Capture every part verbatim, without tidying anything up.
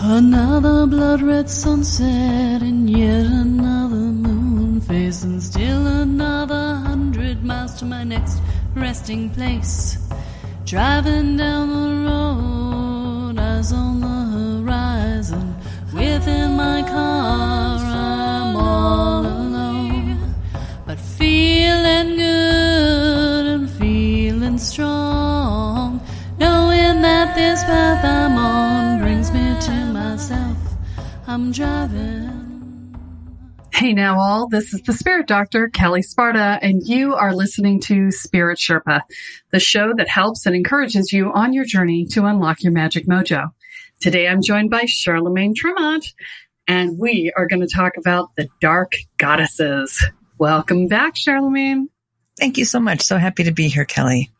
Another blood-red sunset and yet another moon face, and still another hundred miles to my next resting place. Driving down the road, eyes on the horizon. Within my car, I'm all alone, but feeling good and feeling strong, knowing that this path I'm on brings me to myself. I'm driving. Hey now all, this is the Spirit Doctor, Kelly Sparta, and you are listening to Spirit Sherpa, the show that helps and encourages you on your journey to unlock your magic mojo. Today I'm joined by Charlemagne Tremont, and we are going to talk about the Dark Goddesses. Welcome back, Charlemagne. Thank you so much. So happy to be here, Kelly.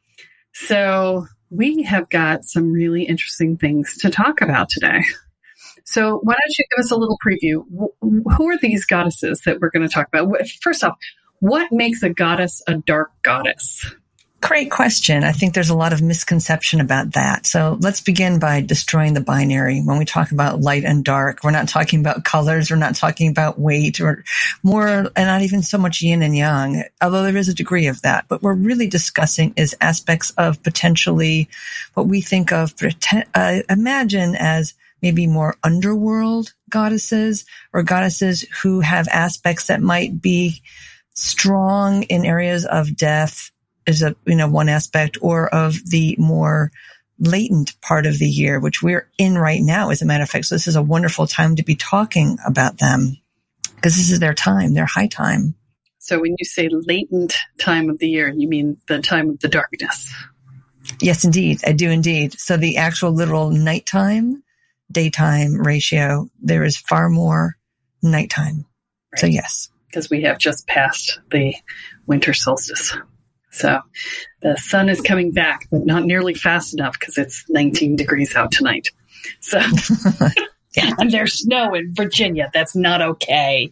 So we have got some really interesting things to talk about today. So why don't you give us a little preview? Who are these goddesses that we're going to talk about? First off, what makes a goddess a dark goddess? Great question. I think there's a lot of misconception about that. So let's begin by destroying the binary. When we talk about light and dark, we're not talking about colors. We're not talking about weight or more, and not even so much yin and yang, although there is a degree of that. But we're really discussing is aspects of potentially what we think of, uh, imagine as maybe more underworld goddesses, or goddesses who have aspects that might be strong in areas of death, is a, you know, one aspect, or of the more latent part of the year, which we're in right now, as a matter of fact. So this is a wonderful time to be talking about them, because this is their time, their high time. So when you say latent time of the year, you mean the time of the darkness? Yes, indeed. I do indeed. So the actual literal nighttime, daytime ratio, there is far more nighttime. Right. So yes. Because we have just passed the winter solstice. So the sun is coming back, but not nearly fast enough because it's nineteen degrees out tonight. So, yeah. And there's snow in Virginia. That's not okay.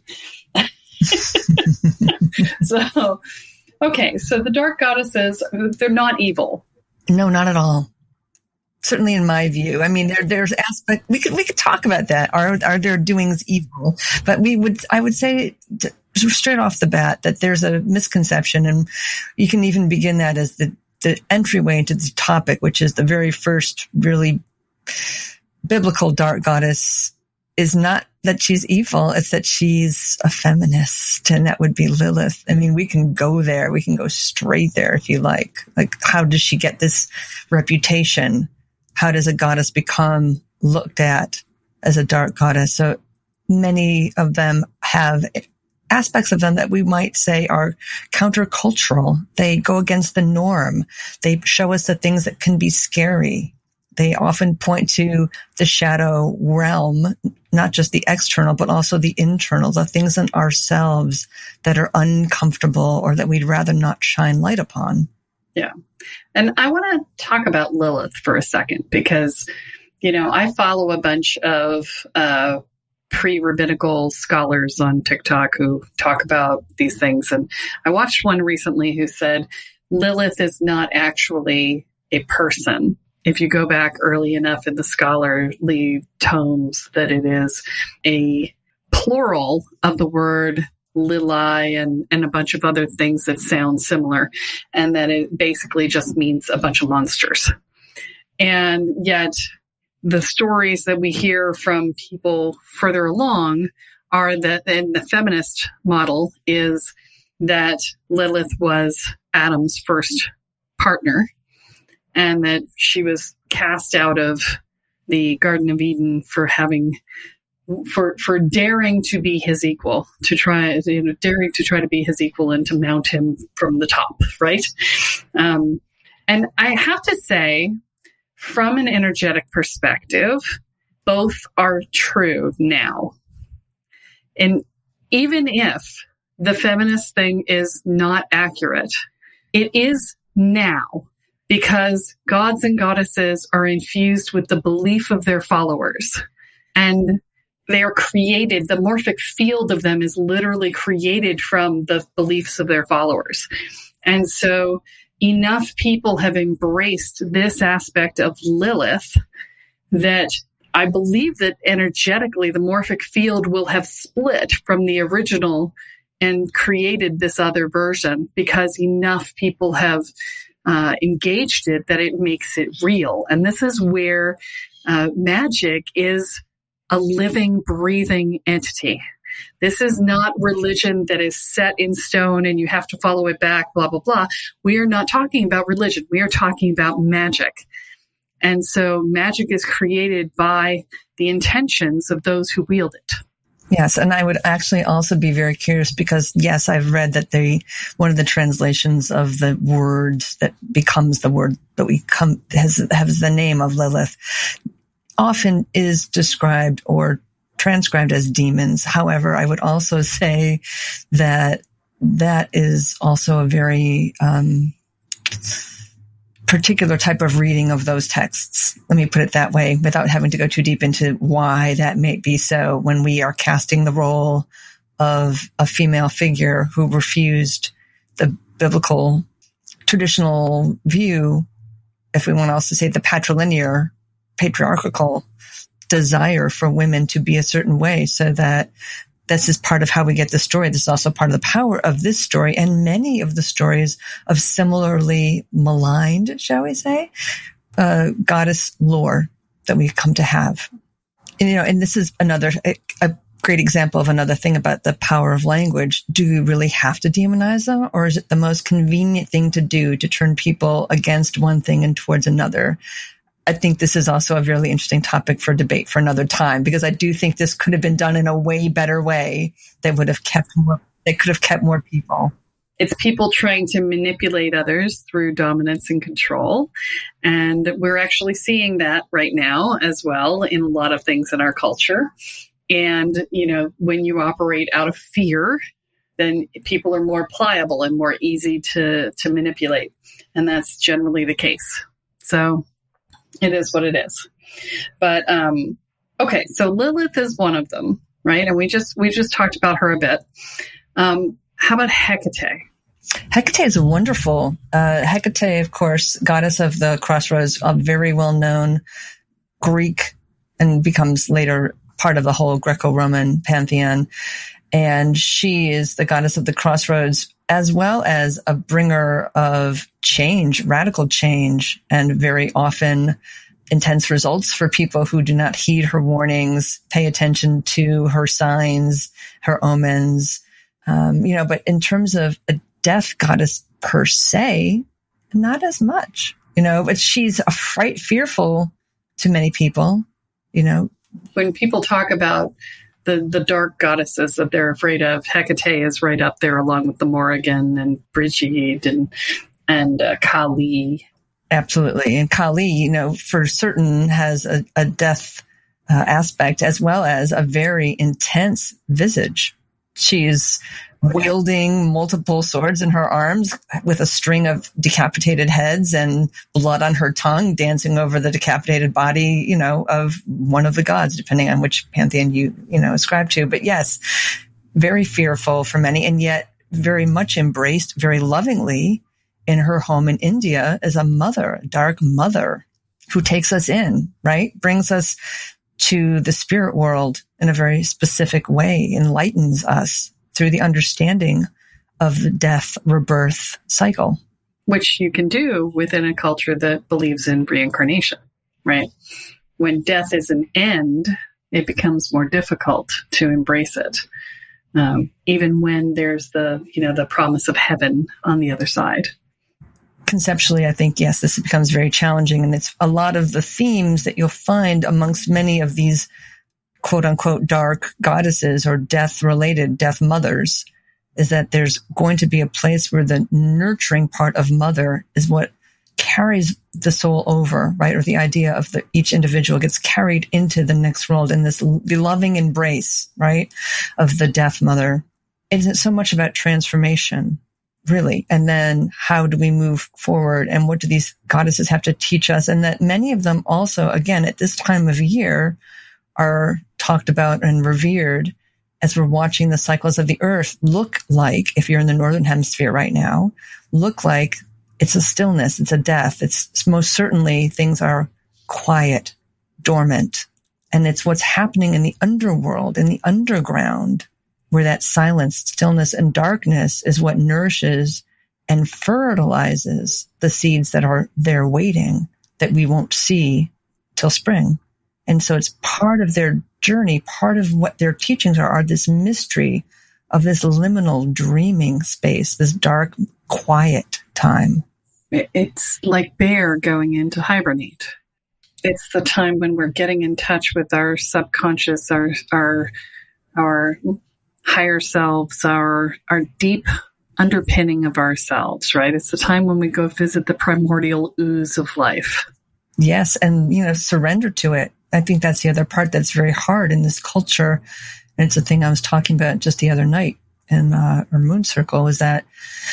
So, okay. So the dark goddesses, they're not evil. No, not at all. Certainly in my view. I mean, there, there's aspect, we could, we could talk about that. Are, are their doings evil? But we would, I would say, to, straight off the bat, that there's a misconception, and you can even begin that as the, the entryway into the topic, which is the very first really biblical dark goddess is not that she's evil, it's that she's a feminist, and that would be Lilith. I mean, we can go there. We can go straight there if you like. Like, how does she get this reputation? How does a goddess become looked at as a dark goddess? So many of them have aspects of them that we might say are countercultural. They go against the norm. They show us the things that can be scary. They often point to the shadow realm, not just the external, but also the internal, the things in ourselves that are uncomfortable or that we'd rather not shine light upon. Yeah. And I want to talk about Lilith for a second because, you know, I follow a bunch of uh, pre-rabbinical scholars on TikTok who talk about these things. And I watched one recently who said Lilith is not actually a person. If you go back early enough in the scholarly tomes, that it is a plural of the word Lili and, and a bunch of other things that sound similar, and that it basically just means a bunch of monsters. And yet the stories that we hear from people further along are that, and the feminist model is that Lilith was Adam's first partner, and that she was cast out of the Garden of Eden for having for for daring to be his equal, to try, you know, daring to try to be his equal and to mount him from the top, right? Um, and I have to say, from an energetic perspective, both are true now. And even if the feminist thing is not accurate, it is now, because gods and goddesses are infused with the belief of their followers. And they are created, the morphic field of them is literally created from the beliefs of their followers. And so enough people have embraced this aspect of Lilith that I believe that energetically the morphic field will have split from the original and created this other version because enough people have uh, engaged it that it makes it real. And this is where uh, magic is a living, breathing entity. This is not religion that is set in stone and you have to follow it back, blah, blah, blah. We are not talking about religion. We are talking about magic. And so magic is created by the intentions of those who wield it. Yes, and I would actually also be very curious because, yes, I've read that the one of the translations of the word that becomes the word that we come has has the name of Lilith often is described or transcribed as demons. However, I would also say that that is also a very um, particular type of reading of those texts. Let me put it that way without having to go too deep into why that may be so when we are casting the role of a female figure who refused the biblical traditional view, if we want to also say the patrilinear, patriarchal desire for women to be a certain way, so that this is part of how we get the story. This is also part of the power of this story and many of the stories of similarly maligned, shall we say, uh, goddess lore that we come to have. And, you know, and this is another, a, a great example of another thing about the power of language. Do you really have to demonize them, or is it the most convenient thing to do to turn people against one thing and towards another? I think this is also a really interesting topic for debate for another time, because I do think this could have been done in a way better way that would have kept more, that could have kept more people. It's people trying to manipulate others through dominance and control. And we're actually seeing that right now as well in a lot of things in our culture. And, you know, when you operate out of fear, then people are more pliable and more easy to, to manipulate. And that's generally the case. So it is what it is. But, um, okay, so Lilith is one of them, right? And we just, we just talked about her a bit. Um, how about Hecate? Hecate is wonderful. Uh, Hecate, of course, goddess of the crossroads, a very well-known Greek, and becomes later part of the whole Greco-Roman pantheon. And she is the goddess of the crossroads, as well as a bringer of change, radical change, and very often intense results for people who do not heed her warnings, pay attention to her signs, her omens. Um, you know, but in terms of a death goddess per se, not as much, you know, but she's a fright, fearful to many people, you know. When people talk about the, the dark goddesses that they're afraid of, Hecate is right up there along with the Morrigan and Brigitte and, and uh, Kali. Absolutely. And Kali, you know, for certain has a, a death uh, aspect as well as a very intense visage. She's wielding multiple swords in her arms with a string of decapitated heads and blood on her tongue, dancing over the decapitated body, you know, of one of the gods, depending on which pantheon you, you know, ascribe to. But yes, very fearful for many, and yet very much embraced very lovingly in her home in India as a mother, a dark mother who takes us in, right? Brings us to the spirit world in a very specific way, enlightens us through the understanding of the death rebirth cycle. Which you can do within a culture that believes in reincarnation, right? When death is an end, it becomes more difficult to embrace it. Um, even when there's the, you know, the promise of heaven on the other side. Conceptually, I think, yes, this becomes very challenging. And it's a lot of the themes that you'll find amongst many of these quote unquote dark goddesses or death related death mothers is that there's going to be a place where the nurturing part of mother is what carries the soul over, right? Or the idea of the, each individual gets carried into the next world in this the loving embrace, right? Of the death mother. It isn't so much about transformation, really. And then how do we move forward? And what do these goddesses have to teach us? And that many of them also, again, at this time of year, are talked about and revered as we're watching the cycles of the earth look like, if you're in the northern hemisphere right now, look like it's a stillness, it's a death. It's most certainly things are quiet, dormant, And it's what's happening in the underworld, in the underground, where that silence, stillness, and darkness is what nourishes and fertilizes the seeds that are there waiting that we won't see till spring. And so it's part of their journey, part of what their teachings are, are this mystery of this liminal dreaming space, this dark, quiet time. It's like bear going into hibernate. It's the time when we're getting in touch with our subconscious, our our our higher selves, our our deep underpinning of ourselves, right? It's the time when we go visit the primordial ooze of life. Yes, and, you know, surrender to it. I think that's the other part that's very hard in this culture. And it's a thing I was talking about just the other night in uh, our Moon Circle, is that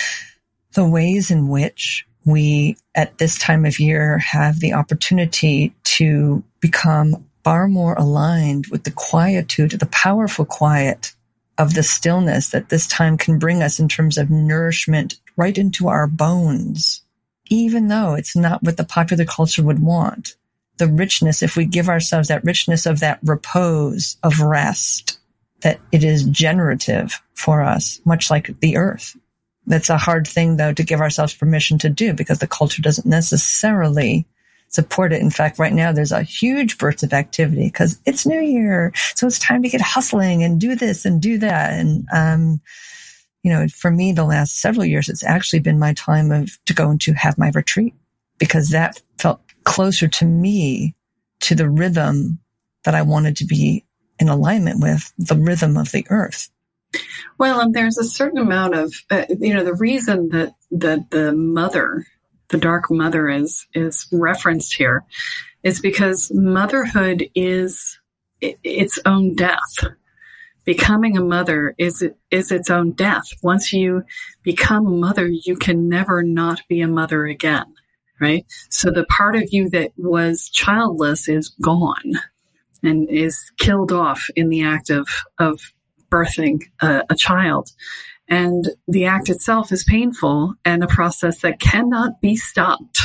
the ways in which we, at this time of year, have the opportunity to become far more aligned with the quietude, the powerful quiet of the stillness that this time can bring us in terms of nourishment right into our bones, even though it's not what the popular culture would want. The richness, if we give ourselves that richness of that repose, of rest, that it is generative for us, much like the earth. That's a hard thing, though, to give ourselves permission to do, because the culture doesn't necessarily support it. In fact, right now there's a huge burst of activity because it's New Year. So it's time to get hustling and do this and do that. And, um, you know, for me, the last several years, it's actually been my time of to go and to have my retreat, because that felt closer to me, to the rhythm that I wanted to be in alignment with, the rhythm of the earth. Well, and there's a certain amount of, uh, you know, the reason that, that the mother, the dark mother is, is referenced here is because motherhood is its own death. Becoming a mother is, is its own death. Once you become a mother, you can never not be a mother again, right? So the part of you that was childless is gone and is killed off in the act of, of birthing a, a child. And the act itself is painful and a process that cannot be stopped.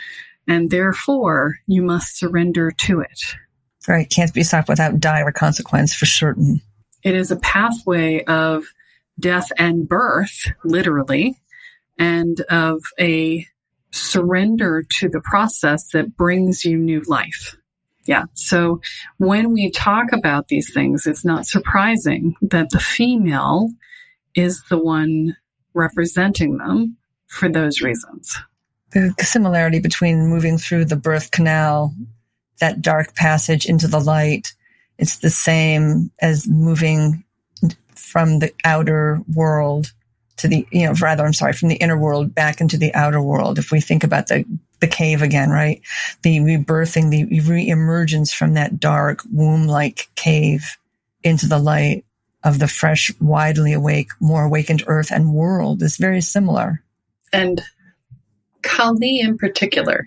And therefore, you must surrender to it. Right. Can't be stopped without dire consequence, for certain. It is a pathway of death and birth, literally, and of a surrender to the process that brings you new life. Yeah. So when we talk about these things, it's not surprising that the female is the one representing them for those reasons. The similarity between moving through the birth canal, that dark passage into the light, it's the same as moving from the outer world to the, you know, rather, I'm sorry, from the inner world back into the outer world. If we think about the, the cave again, right? The rebirthing, the re-emergence from that dark womb-like cave into the light of the fresh, widely awake, more awakened earth and world is very similar. And Kali in particular,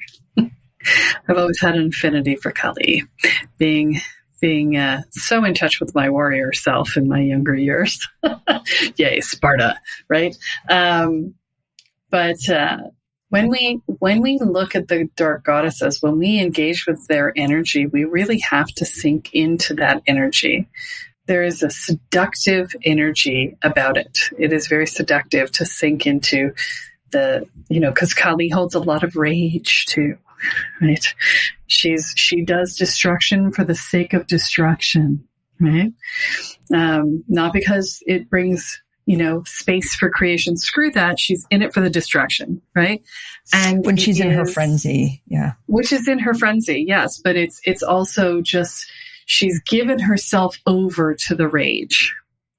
I've always had an affinity for Kali, being being uh, so in touch with my warrior self in my younger years. Yay, Sparta, right? Um, but uh, when we when we look at the dark goddesses, when we engage with their energy, we really have to sink into that energy. There is a seductive energy about it. It is very seductive to sink into the, you know, because Kali holds a lot of rage too, right? She's, she does destruction for the sake of destruction, right? Um, not because it brings, you know, space for creation. Screw that. She's in it for the destruction, right? And when she's is, in her frenzy, yeah. Which is in her frenzy, yes. But it's, it's also just, she's given herself over to the rage.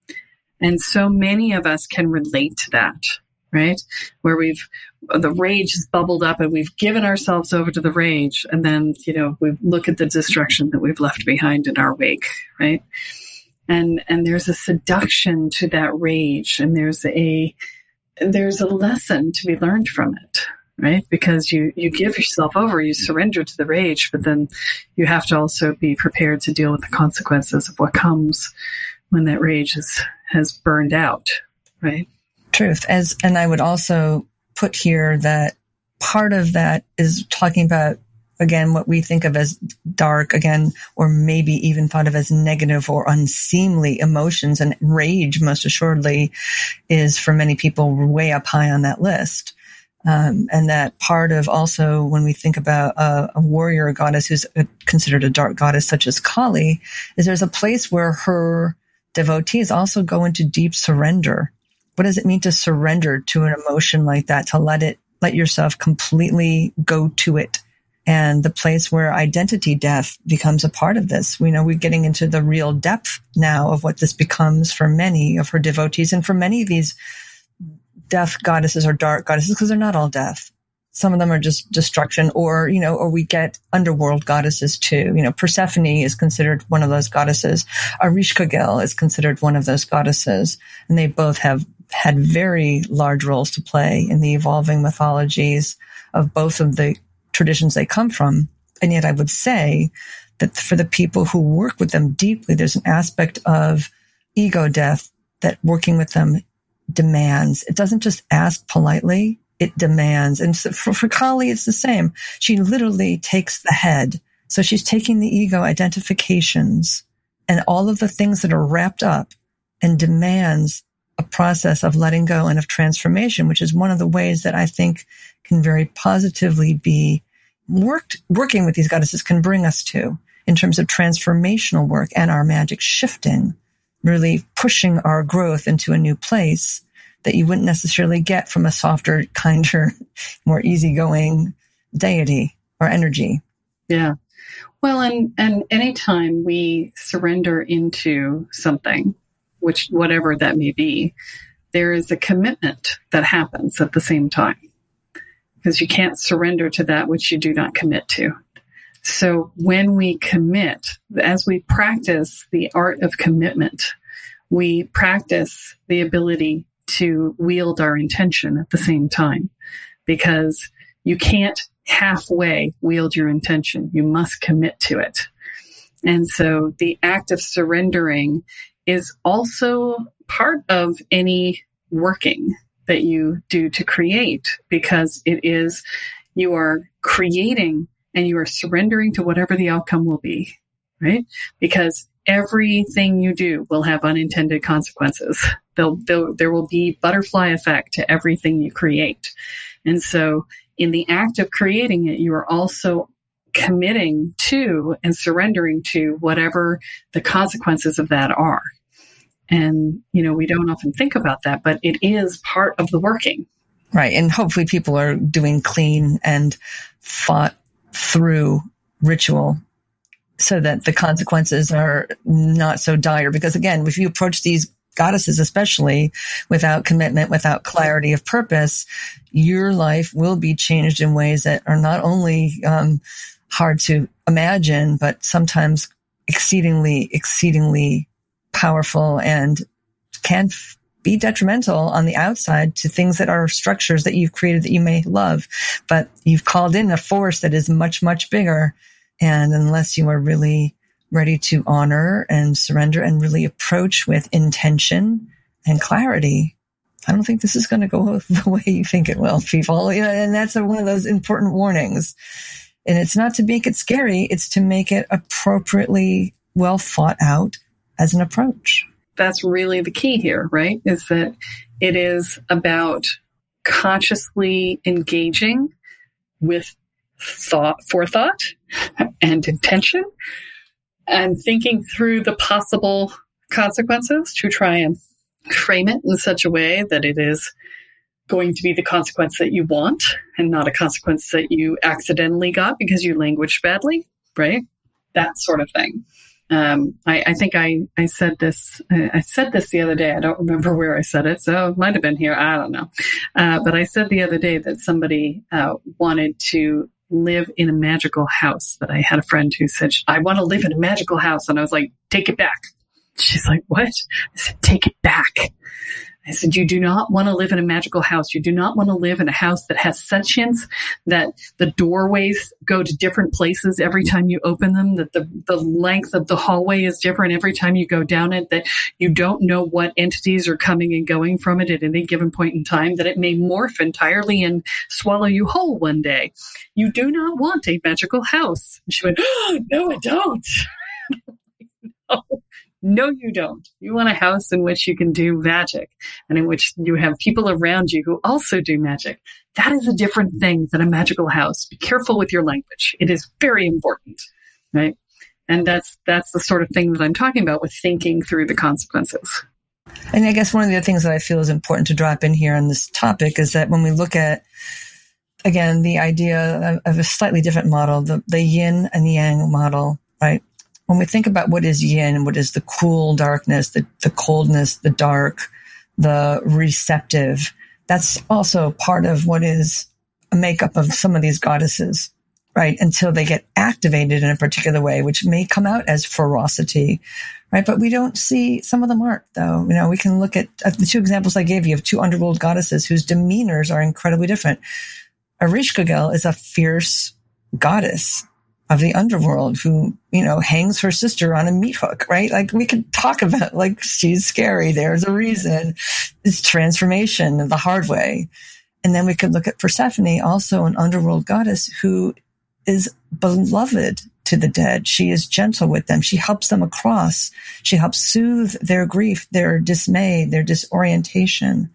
And so many of us can relate to that, right? Where we've, the rage has bubbled up and we've given ourselves over to the rage. And then, you know, we look at the destruction that we've left behind in our wake, right? And, and there's a seduction to that rage. And there's a, there's a lesson to be learned from it, right? Because you, you give yourself over, you surrender to the rage, but then you have to also be prepared to deal with the consequences of what comes when that rage is, has burned out, right? Truth. As, and I would also put here that part of that is talking about again, what we think of as dark, again, or maybe even thought of as negative or unseemly emotions, and rage, most assuredly, is for many people way up high on that list. Um, and that part of also when we think about a, a warrior goddess who's a, considered a dark goddess such as Kali, is there's a place where her devotees also go into deep surrender. What does it mean to surrender to an emotion like that, to let it, let yourself completely go to it? And the place where identity death becomes a part of this. We know we're getting into the real depth now of what this becomes for many of her devotees, and for many of these death goddesses or dark goddesses, because they're not all death. Some of them are just destruction, or, you know, or we get underworld goddesses too. You know, Persephone is considered one of those goddesses. Ereshkigal is considered one of those goddesses. And they both have had very large roles to play in the evolving mythologies of both of the traditions they come from. And yet I would say that for the people who work with them deeply, there's an aspect of ego death that working with them demands. It doesn't just ask politely, it demands. And so for, for Kali, it's the same. She literally takes the head. So she's taking the ego identifications and all of the things that are wrapped up and demands a process of letting go and of transformation, which is one of the ways that I think can very positively be worked, working with these goddesses can bring us to in terms of transformational work and our magic shifting, really pushing our growth into a new place that you wouldn't necessarily get from a softer, kinder, more easygoing deity or energy. Yeah. Well, and, and anytime we surrender into something, which whatever that may be, there is a commitment that happens at the same time, because you can't surrender to that which you do not commit to. So when we commit, as we practice the art of commitment, we practice the ability to wield our intention at the same time, because you can't halfway wield your intention. You must commit to it. And so the act of surrendering is also part of any working that you do to create, because it is, you are creating and you are surrendering to whatever the outcome will be, right? Because everything you do will have unintended consequences. They'll, they'll, there will be butterfly effect to everything you create. And so in the act of creating it, you are also committing to and surrendering to whatever the consequences of that are. And, you know, we don't often think about that, but it is part of the working. Right. And hopefully people are doing clean and thought through ritual so that the consequences are not so dire. Because again, if you approach these goddesses, especially without commitment, without clarity of purpose, your life will be changed in ways that are not only um, hard to imagine, but sometimes exceedingly, exceedingly powerful and can f- be detrimental on the outside to things that are structures that you've created that you may love, but you've called in a force that is much, much bigger. And unless you are really ready to honor and surrender and really approach with intention and clarity, I don't think this is going to go the way you think it will, people. You know, and that's a, one of those important warnings. And it's not to make it scary. It's to make it appropriately well thought out as an approach. That's really the key here, right? Is that it is about consciously engaging with thought, forethought and intention, and thinking through the possible consequences to try and frame it in such a way that it is going to be the consequence that you want and not a consequence that you accidentally got because you languaged badly, right? That sort of thing. Um, I, I think I, I said this, I said this the other day. I don't remember where I said it, so it might have been here. I don't know. Uh, but I said the other day that somebody uh, wanted to live in a magical house, that I had a friend who said, I want to live in a magical house. And I was like, take it back. She's like, what? I said, take it back. I said, you do not want to live in a magical house. You do not want to live in a house that has sentience, that the doorways go to different places every time you open them, that the, the length of the hallway is different every time you go down it, that you don't know what entities are coming and going from it at any given point in time, that it may morph entirely and swallow you whole one day. You do not want a magical house. And she went, oh, no, I don't. No. No, you don't. You want a house in which you can do magic and in which you have people around you who also do magic. That is a different thing than a magical house. Be careful with your language. It is very important, right? And that's that's the sort of thing that I'm talking about with thinking through the consequences. And I guess one of the things that I feel is important to drop in here on this topic is that when we look at, again, the idea of, of a slightly different model, the, the yin and yang model, right? When we think about what is yin, what is the cool darkness, the, the coldness, the dark, the receptive, that's also part of what is a makeup of some of these goddesses, right? Until they get activated in a particular way, which may come out as ferocity, right? But we don't see, some of them aren't, though. You know, we can look at uh, the two examples I gave you of two underworld goddesses whose demeanors are incredibly different. Ereshkigal is a fierce goddess of the underworld who, you know, hangs her sister on a meat hook, right? Like we could talk about, like, she's scary. There's a reason. It's transformation the hard way. And then we could look at Persephone, also an underworld goddess who is beloved to the dead. She is gentle with them. She helps them across. She helps soothe their grief, their dismay, their disorientation.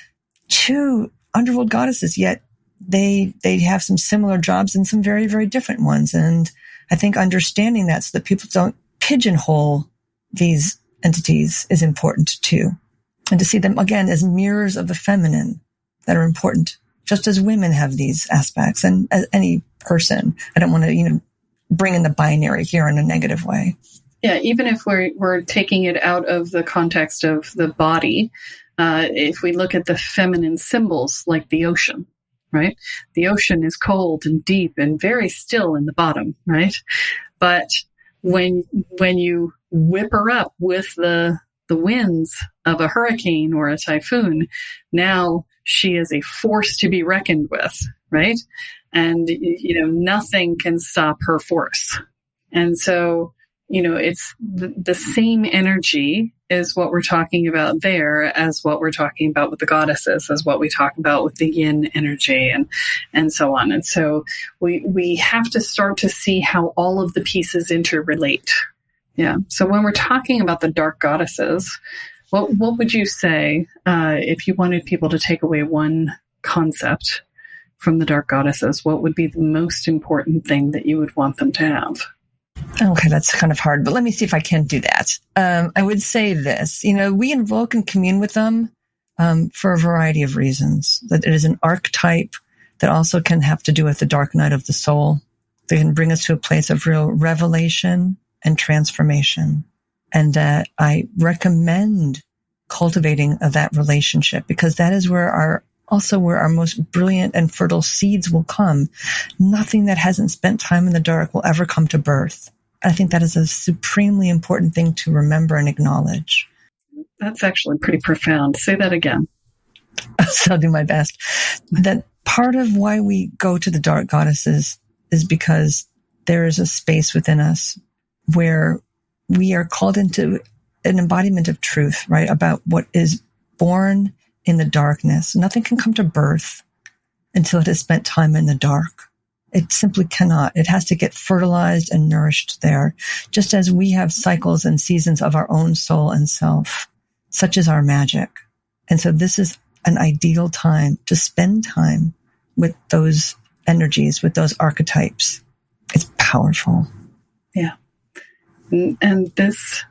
Two underworld goddesses, yet they they have some similar jobs and some very, very different ones. And I think understanding that so that people don't pigeonhole these entities is important too. And to see them, again, as mirrors of the feminine that are important, just as women have these aspects and as any person. I don't want to, you know, bring in the binary here in a negative way. Yeah, even if we're we're taking it out of the context of the body, uh, if we look at the feminine symbols like the ocean, right? The ocean is cold and deep and very still in the bottom, right? But when when you whip her up with the the winds of a hurricane or a typhoon, now she is a force to be reckoned with, right? And, you know, nothing can stop her force. And so, you know, it's the, the same energy is what we're talking about there as what we're talking about with the goddesses, as what we talk about with the yin energy and, and so on. And so we, we have to start to see how all of the pieces interrelate. Yeah. So when we're talking about the dark goddesses, what, what would you say, uh, if you wanted people to take away one concept from the dark goddesses, what would be the most important thing that you would want them to have? Okay, that's kind of hard, but let me see if I can do that. Um, I would say this, you know, we invoke and commune with them um, for a variety of reasons. That it is an archetype that also can have to do with the dark night of the soul. They can bring us to a place of real revelation and transformation. And that I recommend cultivating of that relationship, because that is where our also where our most brilliant and fertile seeds will come. Nothing that hasn't spent time in the dark will ever come to birth. I think that is a supremely important thing to remember and acknowledge. That's actually pretty profound. Say that again. So I'll do my best. That part of why we go to the dark goddesses is because there is a space within us where we are called into an embodiment of truth, right? About what is born in the darkness. Nothing can come to birth until it has spent time in the dark. It simply cannot. It has to get fertilized and nourished there, just as we have cycles and seasons of our own soul and self. Such is our magic. And so this is an ideal time to spend time with those energies, with those archetypes. It's powerful. Yeah. And, and this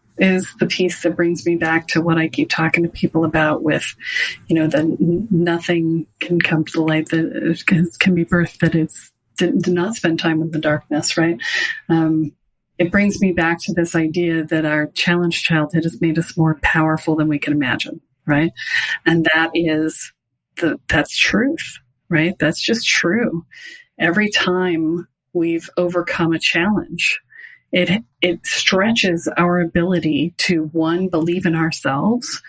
is the piece that brings me back to what I keep talking to people about with, you know, that nothing can come to the light that can, can be birthed, that it's did, did not spend time in the darkness, right? Um, it brings me back to this idea that our challenged childhood has made us more powerful than we can imagine, right? And that is the, that's truth, right? That's just true. Every time we've overcome a challenge, It it stretches our ability to, one, believe in ourselves,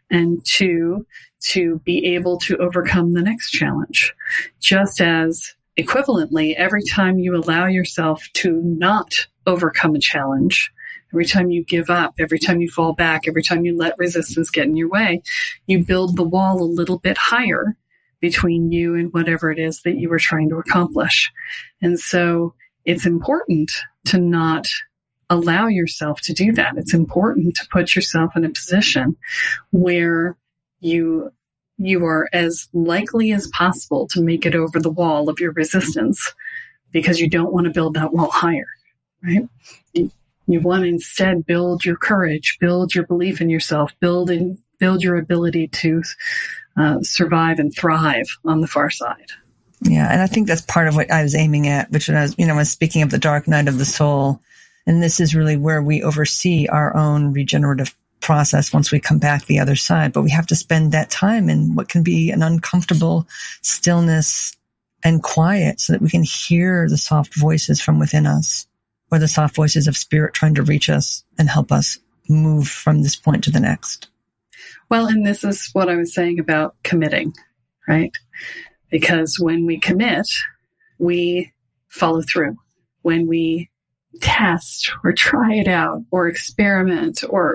and two, to be able to overcome the next challenge. Just as equivalently, every time you allow yourself to not overcome a challenge, every time you give up, every time you fall back, every time you let resistance get in your way, you build the wall a little bit higher between you and whatever it is that you were trying to accomplish. And so it's important to not allow yourself to do that. It's important to put yourself in a position where you you are as likely as possible to make it over the wall of your resistance, because you don't want to build that wall higher, right? You, you want to instead build your courage, build your belief in yourself, build in, build your ability to uh, survive and thrive on the far side. Yeah, and I think that's part of what I was aiming at, which was, you know, was speaking of the dark night of the soul. And this is really where we oversee our own regenerative process once we come back the other side. But we have to spend that time in what can be an uncomfortable stillness and quiet so that we can hear the soft voices from within us, or the soft voices of spirit trying to reach us and help us move from this point to the next. Well, and this is what I was saying about committing, right? Because when we commit, we follow through. When we test or try it out or experiment or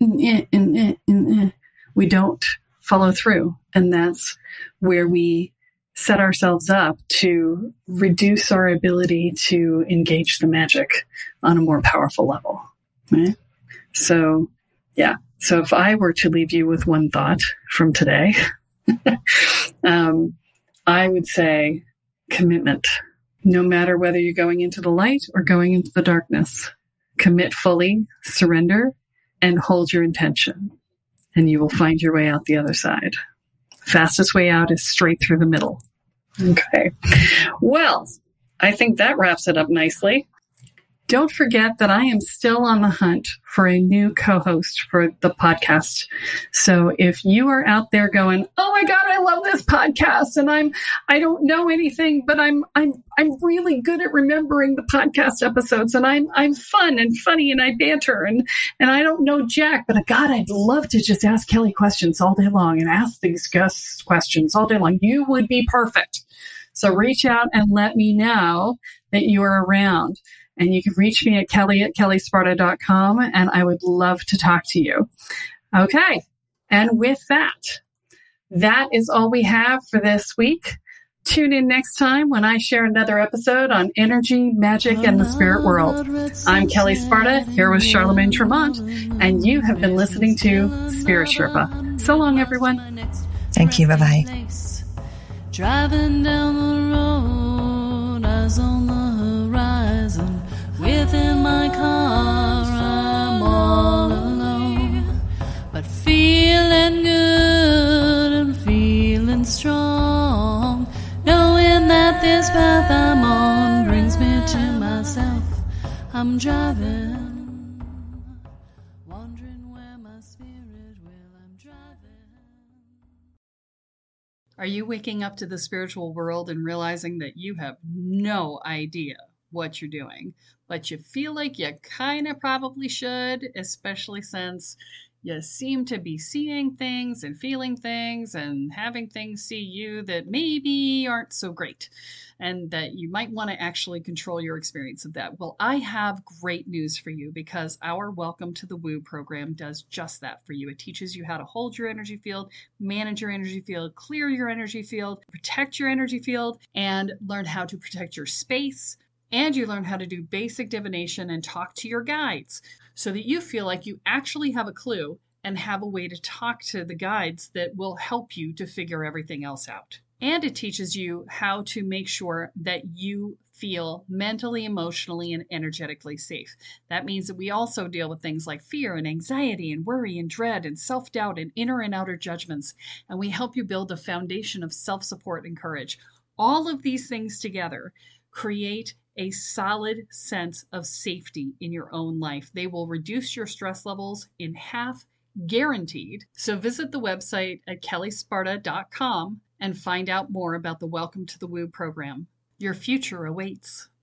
we don't follow through. And that's where we set ourselves up to reduce our ability to engage the magic on a more powerful level. Right? So, yeah. So if I were to leave you with one thought from today, um, I would say commitment. No matter whether you're going into the light or going into the darkness, commit fully, surrender, and hold your intention, and you will find your way out the other side. Fastest way out is straight through the middle. Okay. Well, I think that wraps it up nicely. Don't forget that I am still on the hunt for a new co-host for the podcast. So if you are out there going, "Oh my God, I love this podcast, and I'm I don't know anything, but I'm I'm I'm really good at remembering the podcast episodes, and I'm I'm fun and funny, and I banter, and and I don't know jack, but God, I'd love to just ask Kelly questions all day long and ask these guests questions all day long." You would be perfect. So reach out and let me know that you are around. And you can reach me at Kelly at Kelly Sparta dot com, and I would love to talk to you. Okay. And with that, that is all we have for this week. Tune in next time when I share another episode on energy, magic, and the spirit world. I'm Kelly Sparta, here with Charlemagne Tremont, and you have been listening to Spirit Sherpa. So long, everyone. Thank you. Bye-bye. Driving down the road, eyes on the horizon. Within my car, I'm all alone, but feeling good and feeling strong, knowing that this path I'm on brings me to myself. I'm driving, wondering where my spirit will. I'm driving. Are you waking up to the spiritual world and realizing that you have no idea what you're doing, but you feel like you kind of probably should, especially since you seem to be seeing things and feeling things and having things see you that maybe aren't so great, and that you might want to actually control your experience of that? Well, I have great news for you, because our Welcome to the Woo program does just that for you. It teaches you how to hold your energy field, manage your energy field, clear your energy field, protect your energy field, and learn how to protect your space. And you learn how to do basic divination and talk to your guides, so that you feel like you actually have a clue and have a way to talk to the guides that will help you to figure everything else out. And it teaches you how to make sure that you feel mentally, emotionally, and energetically safe. That means that we also deal with things like fear and anxiety and worry and dread and self-doubt and inner and outer judgments. And we help you build a foundation of self-support and courage. All of these things together create a solid sense of safety in your own life. They will reduce your stress levels in half, guaranteed. So visit the website at Kelly Sparta dot com and find out more about the Welcome to the Woo program. Your future awaits.